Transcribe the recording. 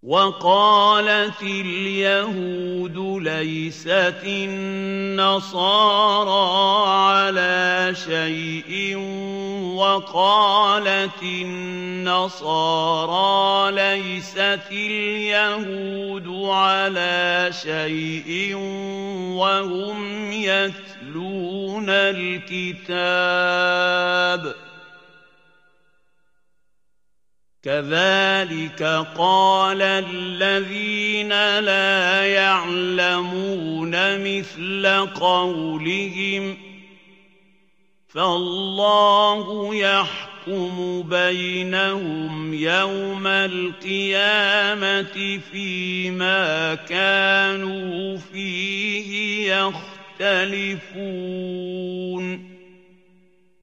وقالت اليهود ليست النصارى على شيء وقالت النصارى ليست اليهود على شيء وهم يتلون الكتاب كذلك قال الذين لا يعلمون مثل قولهم فالله يحكم بينهم يوم القيامة فيما كانوا فيه يختلفون